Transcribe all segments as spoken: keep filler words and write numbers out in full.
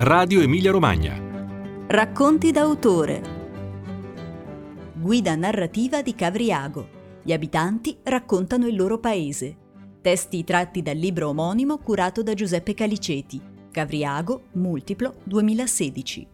Radio Emilia Romagna. Racconti d'autore. Guida narrativa di Cavriago. Gli abitanti raccontano il loro paese. Testi tratti dal libro omonimo curato da Giuseppe Caliceti. Cavriago, Multiplo, duemilasedici.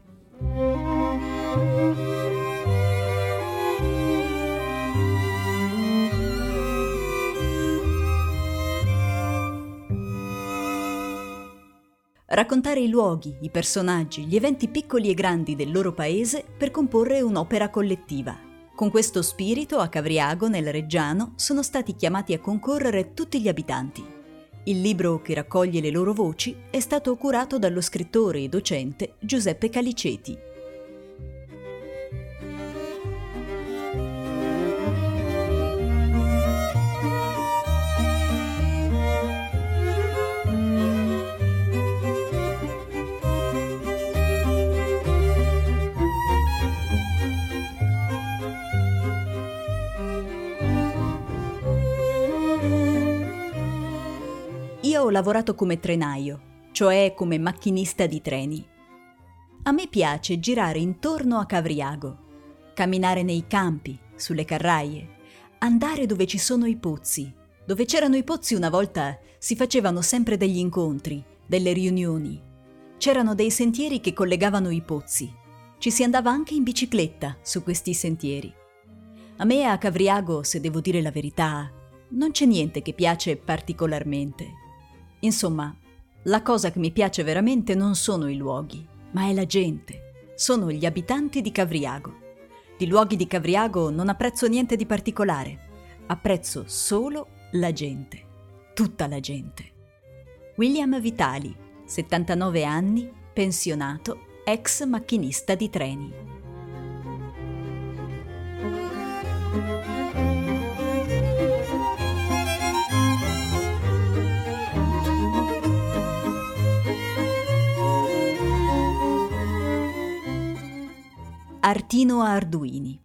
Raccontare i luoghi, i personaggi, gli eventi piccoli e grandi del loro paese per comporre un'opera collettiva. Con questo spirito, a Cavriago, nel Reggiano, sono stati chiamati a concorrere tutti gli abitanti. Il libro che raccoglie le loro voci è stato curato dallo scrittore e docente Giuseppe Caliceti. Io ho lavorato come trenaio, cioè come macchinista di treni. A me piace girare intorno a Cavriago, camminare nei campi, sulle carraie, andare dove ci sono i pozzi. Dove c'erano i pozzi una volta si facevano sempre degli incontri, delle riunioni. C'erano dei sentieri che collegavano i pozzi. Ci si andava anche in bicicletta su questi sentieri. A me a Cavriago, se devo dire la verità, non c'è niente che piace particolarmente. Insomma, la cosa che mi piace veramente non sono i luoghi, ma è la gente. Sono gli abitanti di Cavriago. Di luoghi di Cavriago non apprezzo niente di particolare. Apprezzo solo la gente. Tutta la gente. William Vitali, settantanove anni, pensionato, ex macchinista di treni. Artino Arduini.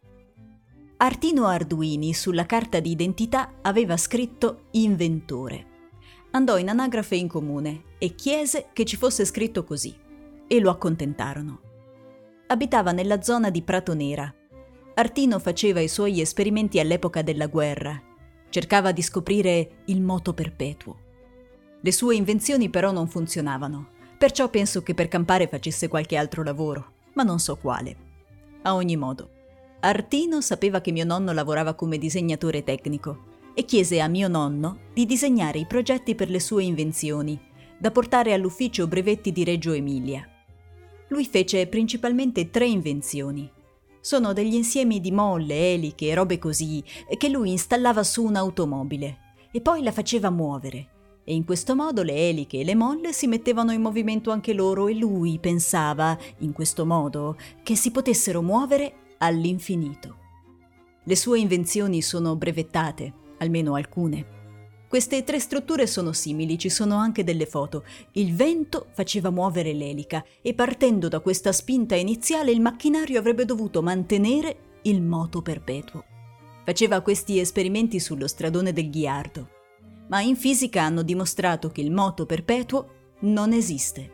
Artino Arduini sulla carta di identità aveva scritto inventore. Andò in anagrafe in comune e chiese che ci fosse scritto così, e lo accontentarono. Abitava nella zona di Prato Nera. Artino faceva i suoi esperimenti all'epoca della guerra. Cercava di scoprire il moto perpetuo. Le sue invenzioni però non funzionavano, perciò penso che per campare facesse qualche altro lavoro, ma non so quale. A ogni modo, Artino sapeva che mio nonno lavorava come disegnatore tecnico e chiese a mio nonno di disegnare i progetti per le sue invenzioni, da portare all'ufficio brevetti di Reggio Emilia. Lui fece principalmente tre invenzioni. Sono degli insiemi di molle, eliche e robe così che lui installava su un'automobile e poi la faceva muovere. E in questo modo le eliche e le molle si mettevano in movimento anche loro e lui pensava, in questo modo, che si potessero muovere all'infinito. Le sue invenzioni sono brevettate, almeno alcune. Queste tre strutture sono simili, ci sono anche delle foto. Il vento faceva muovere l'elica e partendo da questa spinta iniziale il macchinario avrebbe dovuto mantenere il moto perpetuo. Faceva questi esperimenti sullo stradone del Ghiardo. Ma in fisica hanno dimostrato che il moto perpetuo non esiste.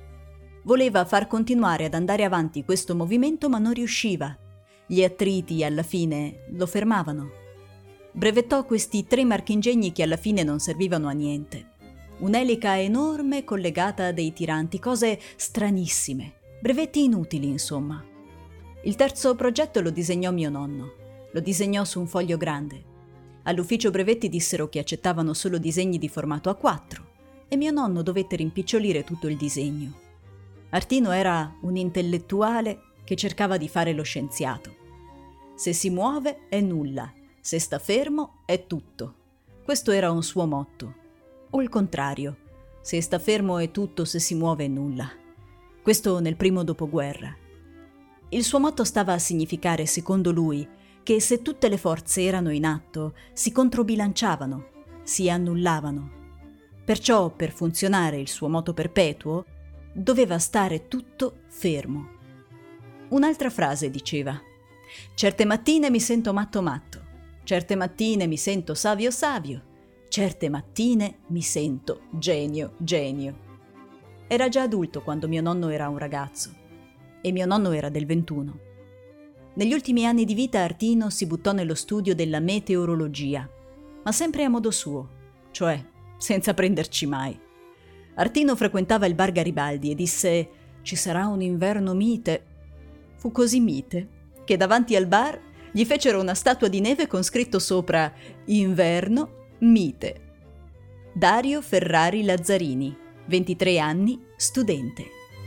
Voleva far continuare ad andare avanti questo movimento, ma non riusciva. Gli attriti alla fine lo fermavano. Brevettò questi tre marchingegni che alla fine non servivano a niente. Un'elica enorme collegata a dei tiranti, cose stranissime, brevetti inutili, insomma. Il terzo progetto lo disegnò mio nonno. Lo disegnò su un foglio grande. All'ufficio brevetti dissero che accettavano solo disegni di formato A quattro e mio nonno dovette rimpicciolire tutto il disegno. Artino era un intellettuale che cercava di fare lo scienziato. Se si muove è nulla, se sta fermo è tutto. Questo era un suo motto. O il contrario, se sta fermo è tutto, se si muove è nulla. Questo nel primo dopoguerra. Il suo motto stava a significare, secondo lui, che se tutte le forze erano in atto, si controbilanciavano, si annullavano. Perciò, per funzionare il suo moto perpetuo, doveva stare tutto fermo. Un'altra frase diceva: «Certe mattine mi sento matto matto, certe mattine mi sento savio savio, certe mattine mi sento genio genio». era già adulto quando mio nonno era un ragazzo e mio nonno era del ventuno. Negli ultimi anni di vita Artino si buttò nello studio della meteorologia, ma sempre a modo suo, cioè senza prenderci mai. Artino frequentava il bar Garibaldi e disse: «Ci sarà un inverno mite». Fu così mite che davanti al bar gli fecero una statua di neve con scritto sopra «Inverno mite». Dario Ferrari Lazzarini, ventitré anni, studente.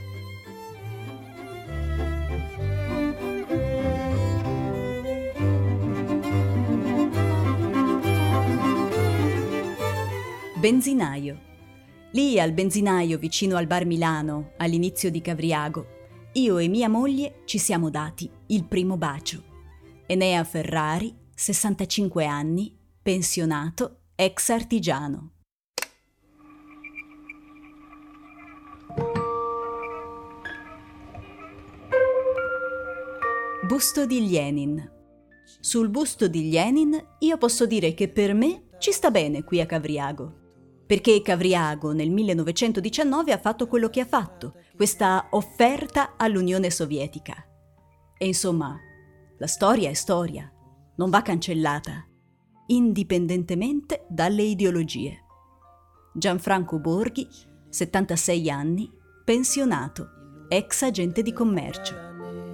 Benzinaio. Lì al benzinaio vicino al bar Milano, all'inizio di Cavriago, io e mia moglie ci siamo dati il primo bacio. Enea Ferrari, sessantacinque anni, pensionato, ex artigiano. Busto di Lenin. Sul busto di Lenin io posso dire che per me ci sta bene qui a Cavriago, perché Cavriago nel millenovecentodiciannove ha fatto quello che ha fatto, questa offerta all'Unione Sovietica. E insomma, la storia è storia, non va cancellata, indipendentemente dalle ideologie. Gianfranco Borghi, settantasei anni, pensionato, ex agente di commercio.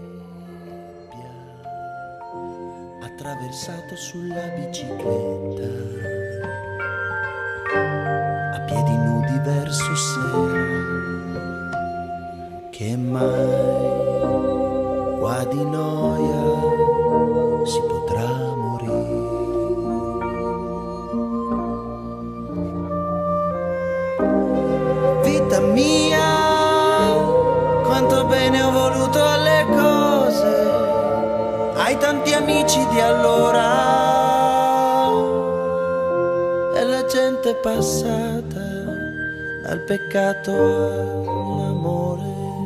Attraversato sulla bicicletta, a piedi nudi verso sera, che mai qua di noia si potrà morire. Vita mia, quanto bene ho voluto alle cose, hai tanti amici di allora e la gente passata dal peccato all'amore.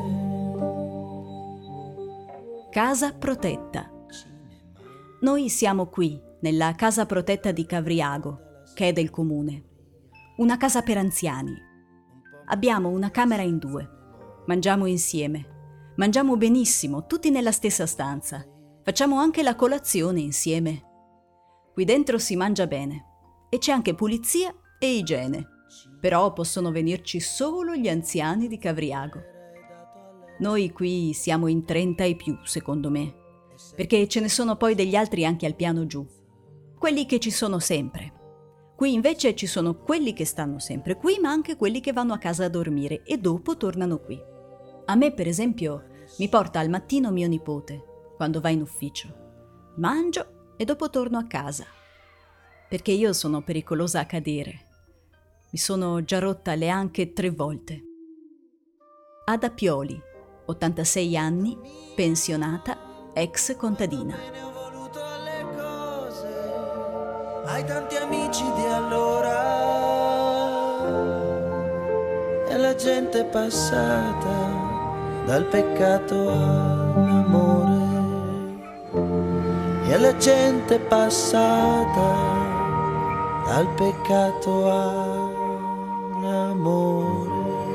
Casa protetta. Noi siamo qui, nella casa protetta di Cavriago, che è del comune. Una casa per anziani. Abbiamo una camera in due. Mangiamo insieme. Mangiamo benissimo, tutti nella stessa stanza. Facciamo anche la colazione insieme. Qui dentro si mangia bene e c'è anche pulizia e igiene, però possono venirci solo gli anziani di Cavriago. Noi qui siamo in trenta e più, secondo me, perché ce ne sono poi degli altri anche al piano giù, quelli che ci sono sempre. Qui invece ci sono quelli che stanno sempre qui, ma anche quelli che vanno a casa a dormire e dopo tornano qui. A me, per esempio, mi porta al mattino mio nipote quando va in ufficio. Mangio e dopo torno a casa, perché io sono pericolosa a cadere. Mi sono già rotta le anche tre volte. Ada Pioli, ottantasei anni, pensionata, ex contadina. Hai tanti amici di allora e la gente passata dal peccato all'amore. E la gente passata dal peccato all'amore.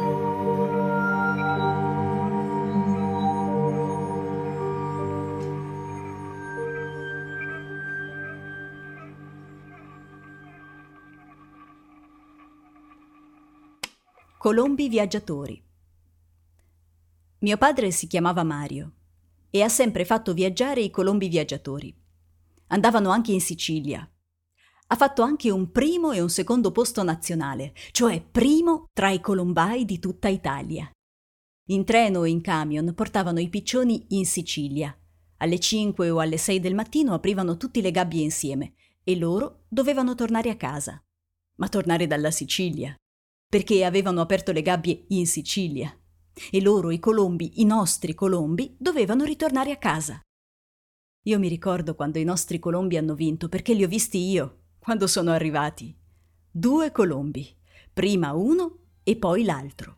Colombi viaggiatori. Mio padre si chiamava Mario e ha sempre fatto viaggiare i colombi viaggiatori. Andavano anche in Sicilia. Ha fatto anche un primo e un secondo posto nazionale, cioè primo tra i colombai di tutta Italia. In treno o in camion portavano i piccioni in Sicilia. Alle cinque o alle sei del mattino aprivano tutte le gabbie insieme e loro dovevano tornare a casa. Ma tornare dalla Sicilia, perché avevano aperto le gabbie in Sicilia. E loro, i colombi, i nostri colombi, dovevano ritornare a casa. Io mi ricordo quando i nostri colombi hanno vinto, perché li ho visti io, quando sono arrivati. Due colombi, prima uno e poi l'altro.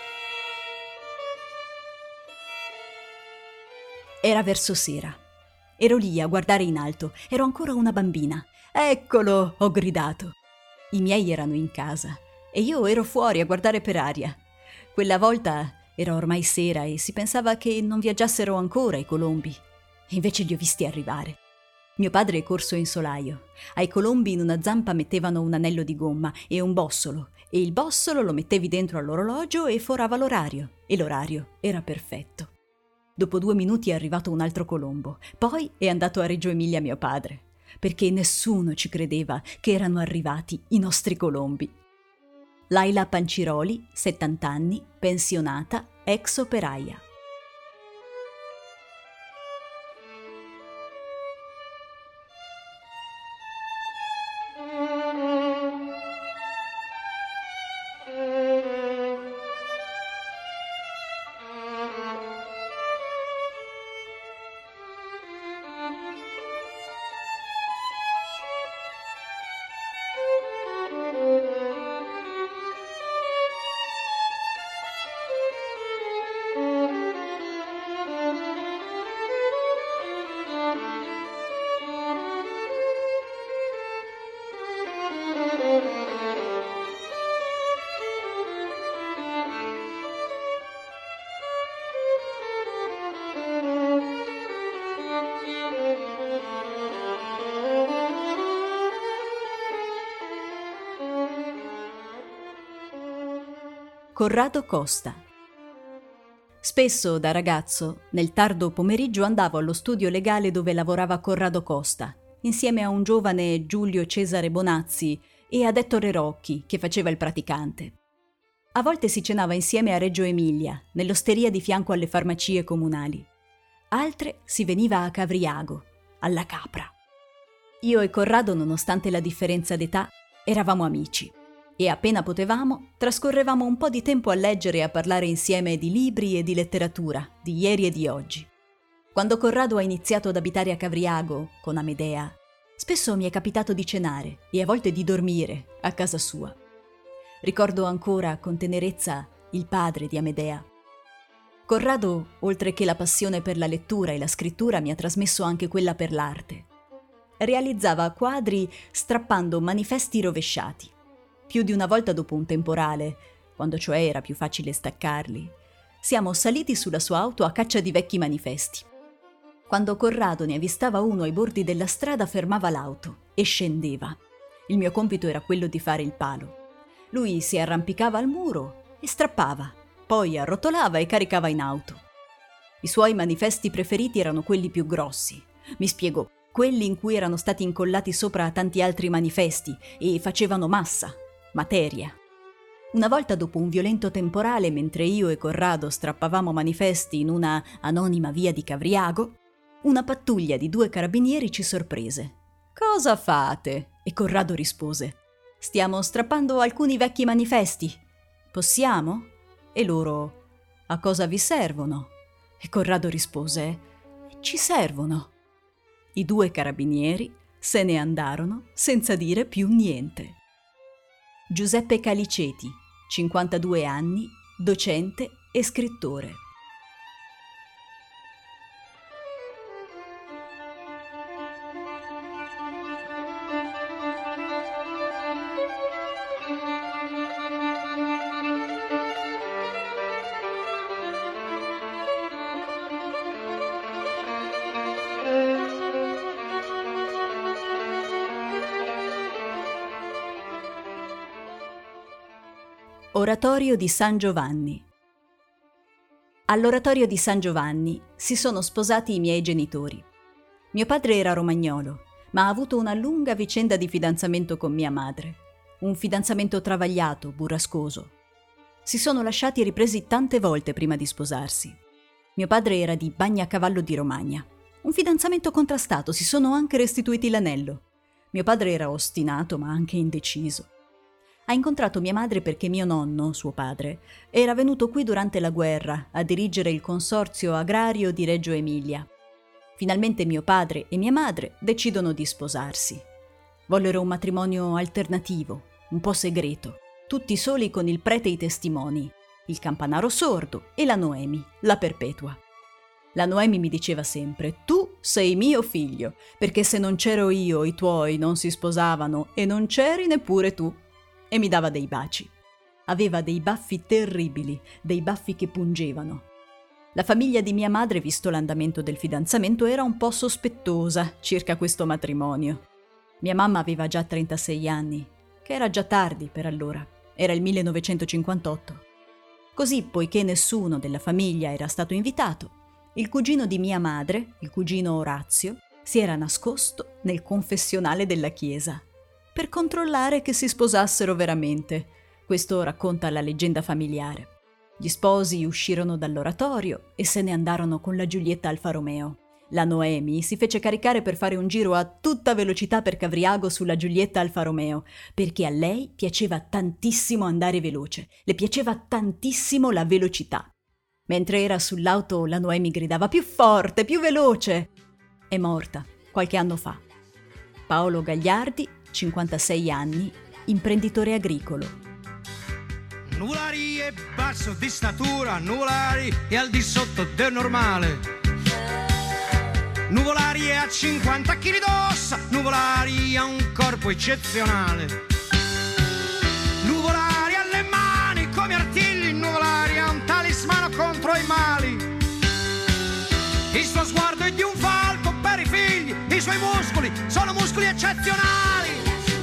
Era verso sera. Ero lì a guardare in alto, ero ancora una bambina. Eccolo, ho gridato. I miei erano in casa e io ero fuori a guardare per aria. Quella volta era ormai sera e si pensava che non viaggiassero ancora i colombi. E invece li ho visti arrivare. Mio padre è corso in solaio. Ai colombi in una zampa mettevano un anello di gomma e un bossolo, e il bossolo lo mettevi dentro all'orologio e forava l'orario, e l'orario era perfetto. Dopo due minuti è arrivato un altro colombo, poi è andato a Reggio Emilia mio padre, perché nessuno ci credeva che erano arrivati i nostri colombi. Laila Panciroli, settanta anni, pensionata, ex operaia. Corrado Costa. Spesso da ragazzo, nel tardo pomeriggio andavo allo studio legale dove lavorava Corrado Costa, insieme a un giovane Giulio Cesare Bonazzi e ad Ettore Rocchi, che faceva il praticante. A volte si cenava insieme a Reggio Emilia, nell'osteria di fianco alle farmacie comunali. Altre si veniva a Cavriago, alla Capra. Io e Corrado, nonostante la differenza d'età, eravamo amici. E appena potevamo, trascorrevamo un po' di tempo a leggere e a parlare insieme di libri e di letteratura, di ieri e di oggi. Quando Corrado ha iniziato ad abitare a Cavriago, con Amedea, spesso mi è capitato di cenare e a volte di dormire a casa sua. Ricordo ancora con tenerezza il padre di Amedea. Corrado, oltre che la passione per la lettura e la scrittura, mi ha trasmesso anche quella per l'arte. Realizzava quadri strappando manifesti rovesciati. Più di una volta dopo un temporale, quando cioè era più facile staccarli, siamo saliti sulla sua auto a caccia di vecchi manifesti. Quando Corrado ne avvistava uno ai bordi della strada, fermava l'auto e scendeva. Il mio compito era quello di fare il palo. Lui si arrampicava al muro e strappava, poi arrotolava e caricava in auto. I suoi manifesti preferiti erano quelli più grossi. Mi spiegò, quelli in cui erano stati incollati sopra tanti altri manifesti e facevano massa. Materia. Una volta, dopo un violento temporale, mentre io e Corrado strappavamo manifesti in una anonima via di Cavriago, una pattuglia di due carabinieri ci sorprese. «Cosa fate?» E Corrado rispose: «Stiamo strappando alcuni vecchi manifesti. Possiamo?» E loro: «A cosa vi servono?» E Corrado rispose: «Ci servono». I due carabinieri se ne andarono senza dire più niente. Giuseppe Caliceti, cinquantadue anni, docente e scrittore. Oratorio di San Giovanni. All'oratorio di San Giovanni si sono sposati i miei genitori. Mio padre era romagnolo, ma ha avuto una lunga vicenda di fidanzamento con mia madre. Un fidanzamento travagliato, burrascoso. Si sono lasciati e ripresi tante volte prima di sposarsi. Mio padre era di Bagnacavallo di Romagna. Un fidanzamento contrastato, si sono anche restituiti l'anello. Mio padre era ostinato ma anche indeciso. Ha incontrato mia madre perché mio nonno, suo padre, era venuto qui durante la guerra a dirigere il consorzio agrario di Reggio Emilia. Finalmente mio padre e mia madre decidono di sposarsi. Vollero un matrimonio alternativo, un po' segreto, tutti soli con il prete e i testimoni, il campanaro sordo e la Noemi, la perpetua. La Noemi mi diceva sempre: tu sei mio figlio, perché se non c'ero io i tuoi non si sposavano e non c'eri neppure tu. E mi dava dei baci. Aveva dei baffi terribili, dei baffi che pungevano. La famiglia di mia madre, visto l'andamento del fidanzamento, era un po' sospettosa circa questo matrimonio. Mia mamma aveva già trentasei anni, che era già tardi per allora. Era il millenovecentocinquantotto. Così, poiché nessuno della famiglia era stato invitato, il cugino di mia madre, il cugino Orazio, si era nascosto nel confessionale della chiesa per controllare che si sposassero veramente. Questo racconta la leggenda familiare. Gli sposi uscirono dall'oratorio e se ne andarono con la Giulietta Alfa Romeo. La Noemi si fece caricare per fare un giro a tutta velocità per Cavriago sulla Giulietta Alfa Romeo, perché a lei piaceva tantissimo andare veloce, le piaceva tantissimo la velocità. Mentre era sull'auto la Noemi gridava: più forte, più veloce! È morta qualche anno fa. Paolo Gagliardi, cinquantasei anni, imprenditore agricolo. Nuvolari è basso di statura, Nuvolari è al di sotto del normale. Nuvolari è a cinquanta chili d'ossa, Nuvolari ha un corpo eccezionale. Nuvolari ha le mani come artigli, Nuvolari ha un talismano contro i mali. Il suo sguardo è di un falco per i figli, i suoi muscoli sono muscoli eccezionali.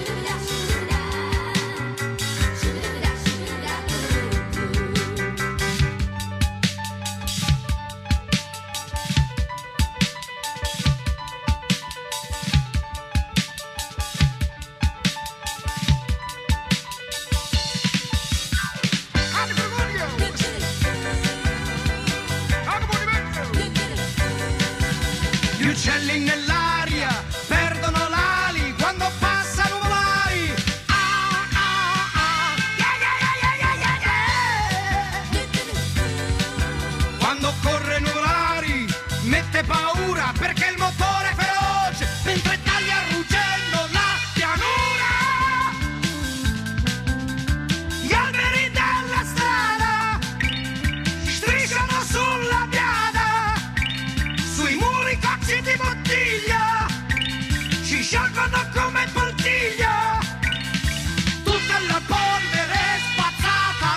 Gli uccelli nell'aria perdono l'ali quando passa Nuvolari. Ah, ah, ah. Yeah, yeah, yeah, yeah, yeah, yeah. Quando corre Nuvolari mette paura perché il motore è feroce mentre taglia ruggendo la pianura. Gli alberi della strada strisciano sulla biada, sui muri cocci di bottiglia ci sciolgono come poltiglia, tutta la polvere è spazzata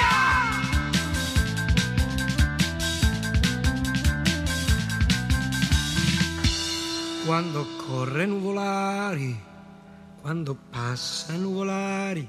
via. Quando corre Nuvolari, quando passa Nuvolari,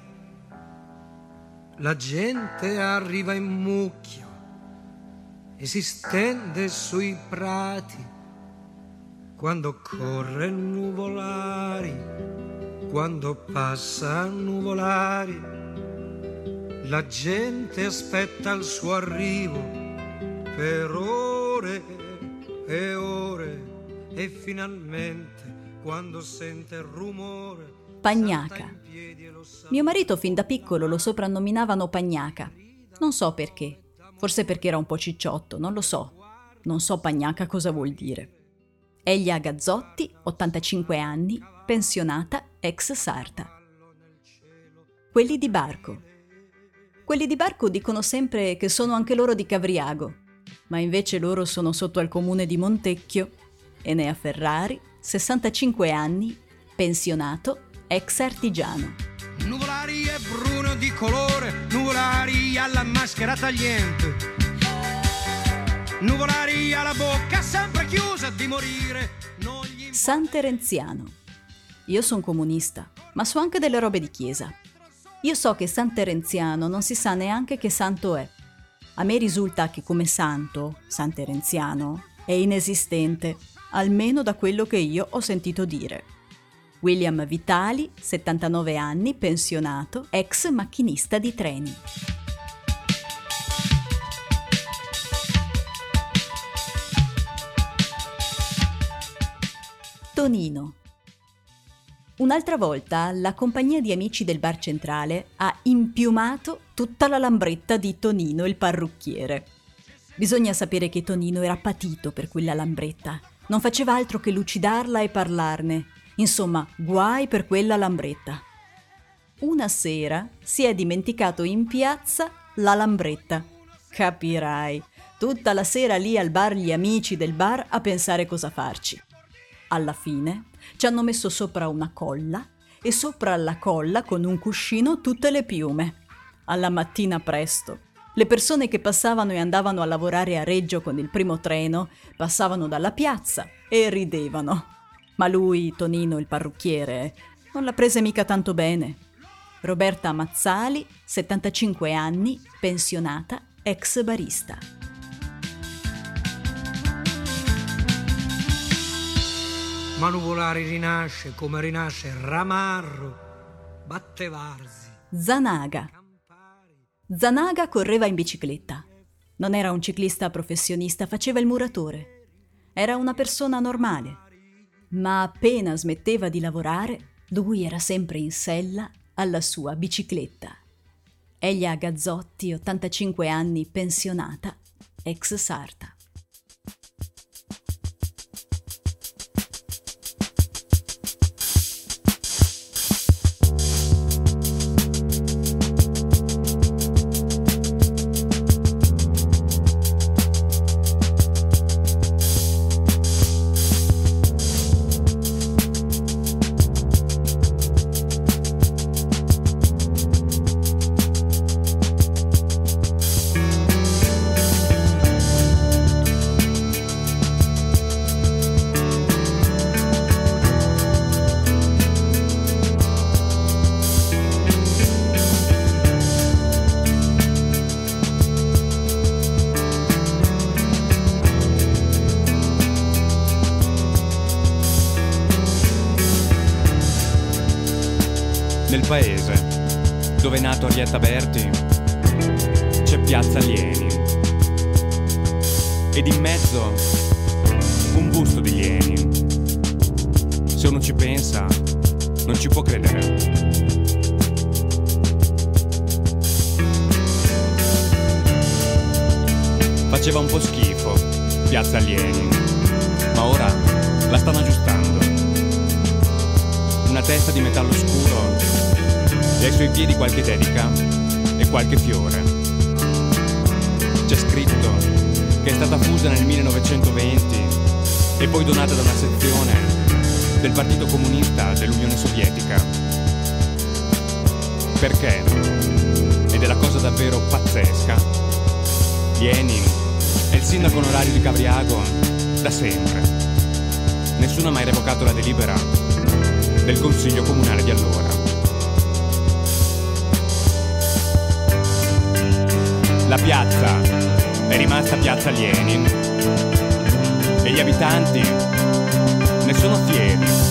la gente arriva in mucchio e si stende sui prati. Quando corre Nuvolari, quando passa Nuvolari, la gente aspetta il suo arrivo per ore e ore e finalmente quando sente il rumore Pagnaca. Mio marito fin da piccolo lo soprannominavano Pagnaca. Non so perché. Forse perché era un po' cicciotto, non lo so. Non so Pagnaca cosa vuol dire. Elia Gazzotti, ottantacinque anni, pensionata, ex sarta. Quelli di Barco. Quelli di Barco dicono sempre che sono anche loro di Cavriago, ma invece loro sono sotto al comune di Montecchio. Enea Ferrari, sessantacinque anni, pensionato, ex artigiano. Nuvolari è bruno di colore, Nuvolari ha la maschera tagliente, Nuvolari ha la bocca sempre chiusa di morire. Non gli... San Terenziano. Io sono comunista, ma so anche delle robe di chiesa. Io so che San Terenziano non si sa neanche che santo è. A me risulta che come santo, San Terenziano, è inesistente, almeno da quello che io ho sentito dire. William Vitali, settantanove anni, pensionato, ex macchinista di treni. Tonino. Un'altra volta la compagnia di amici del bar centrale ha impiumato tutta la lambretta di Tonino, il parrucchiere. Bisogna sapere che Tonino era patito per quella lambretta. Non faceva altro che lucidarla e parlarne. Insomma, guai per quella lambretta. Una sera si è dimenticato in piazza la lambretta. Capirai, Tutta la sera lì al bar gli amici del bar a pensare cosa farci. Alla fine ci hanno messo sopra una colla e sopra alla colla con un cuscino tutte le piume. Alla mattina presto, le persone che passavano e andavano a lavorare a Reggio con il primo treno passavano dalla piazza e ridevano. Ma lui, Tonino, il parrucchiere, non l'ha presa mica tanto bene. Roberta Mazzali, settantacinque anni, pensionata, ex barista. Ma nuvolari rinasce come rinasce Ramarro, Battevarsi. Zanaga. Zanaga correva in bicicletta. Non era un ciclista professionista, faceva il muratore. Era una persona normale. Ma appena smetteva di lavorare, lui era sempre in sella alla sua bicicletta. Elia Gazzotti, ottantacinque anni, pensionata, ex sarta. Nel paese dove è nato Arietta Berti c'è Piazza Lieni ed in mezzo un busto di Lieni. Se uno ci pensa non ci può credere. Faceva un po' schifo Piazza Lieni, ma ora la stanno aggiustando. Una testa di metallo scuro e ai suoi piedi qualche dedica e qualche fiore. C'è scritto che è stata fusa nel millenovecentoventi e poi donata da una sezione del Partito Comunista dell'Unione Sovietica. Perché, ed è la cosa davvero pazzesca, Lenin è il sindaco onorario di Cavriago da sempre. Nessuno ha mai revocato la delibera del Consiglio Comunale di allora. La piazza è rimasta Piazza Lenin e gli abitanti ne sono fieri.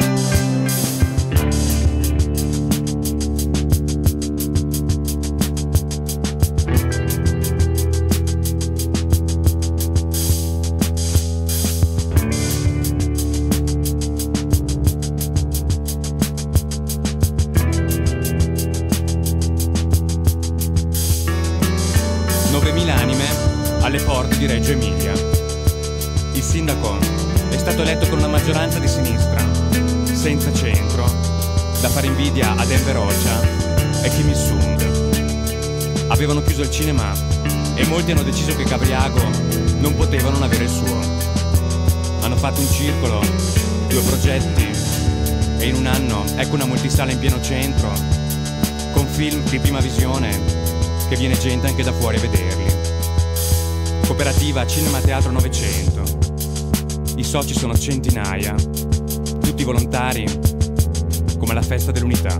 novemila anime alle porte di Reggio Emilia. Il sindaco è stato eletto con una maggioranza di sinistra, senza centro, da fare invidia ad Enver Hoxha e Kim Il-sung. Avevano chiuso il cinema e molti hanno deciso che Cavriago non poteva non avere il suo. Hanno fatto un circolo, due progetti e in un anno ecco una multisala in pieno centro con film di prima visione che viene gente anche da fuori a vederli. Cooperativa Cinema Teatro Novecento. I soci sono centinaia, tutti volontari, come la festa dell'unità.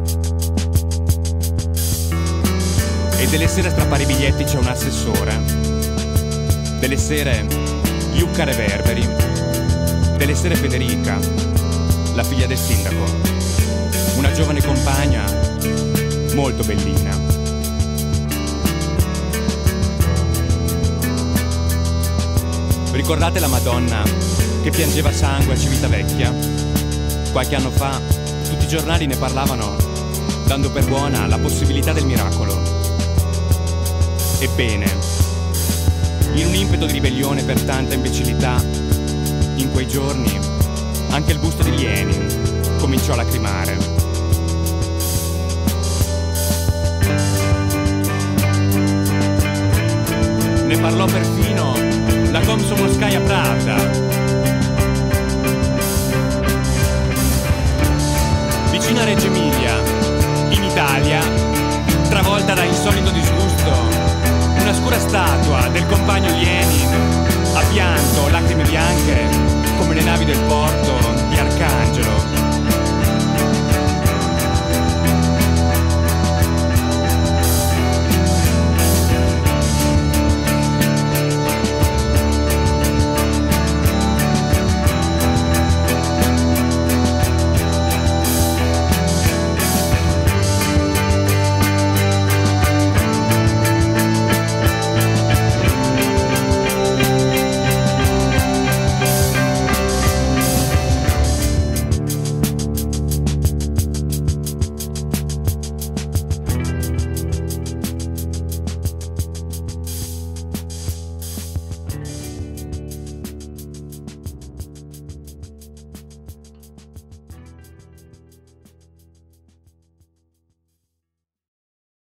E delle sere a strappare i biglietti c'è un assessore, delle sere Iucca Reverberi, delle sere Federica, la figlia del sindaco, una giovane compagna molto bellina. Ricordate la Madonna che piangeva sangue a Civitavecchia? Qualche anno fa tutti i giornali ne parlavano, dando per buona la possibilità del miracolo. Ebbene, in un impeto di ribellione per tanta imbecillità, in quei giorni anche il busto di Lenin cominciò a lacrimare. Ne parlò perfino Komsomolskaya Pravda. Vicino a Reggio Emilia, in Italia, travolta da insolito disgusto, una scura statua del compagno Lenin ha pianto lacrime bianche come le navi del porto di Arcania.